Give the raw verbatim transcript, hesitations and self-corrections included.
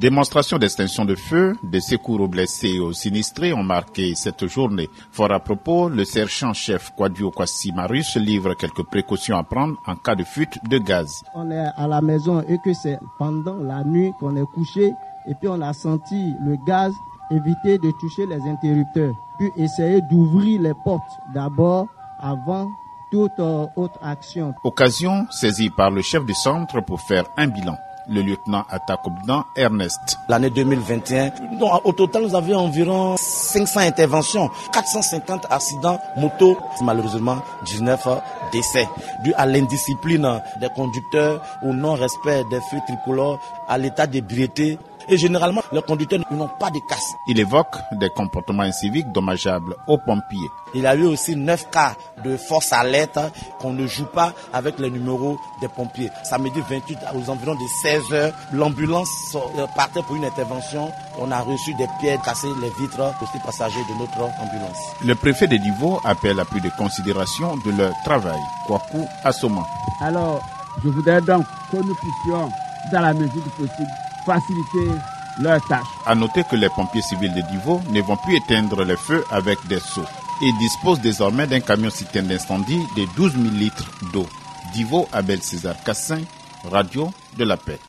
Démonstration d'extinction de feu, de secours aux blessés et aux sinistrés ont marqué cette journée. Fort à propos, le sergent-chef Kwadio Kwasi Marius livre quelques précautions à prendre en cas de fuite de gaz. On est à la maison et que c'est pendant la nuit qu'on est couché et puis on a senti le gaz, éviter de toucher les interrupteurs, puis essayer d'ouvrir les portes d'abord avant toute autre action. Occasion saisie par le chef du centre pour faire un bilan. Le lieutenant Atakobdan Ernest. L'année deux mille vingt et un, donc, au total, nous avions environ cinq cents interventions, quatre cent cinquante accidents moto, malheureusement dix-neuf décès, dû à l'indiscipline des conducteurs, au non-respect des feux tricolores, à l'état d'ébriété. Et généralement, les conducteurs n'ont pas de casse. Il évoque des comportements inciviques dommageables aux pompiers. Il y a eu aussi neuf cas de force alerte qu'on ne joue pas avec les numéros des pompiers. Samedi vingt-huit, aux environs de seize heures, l'ambulance partait pour une intervention. On a reçu des pierres, cassé les vitres aussi passagers de notre ambulance. Le préfet de Divo appelle à plus de considération de leur travail. Kwaku Assoma. Alors, je voudrais donc que nous puissions, dans la mesure du possible, faciliter leurs tâches. À noter que les pompiers civils de Divo ne vont plus éteindre les feux avec des seaux et disposent désormais d'un camion citerne d'incendie de douze mille litres d'eau. Divo, Abel César Cassin, Radio de la Paix.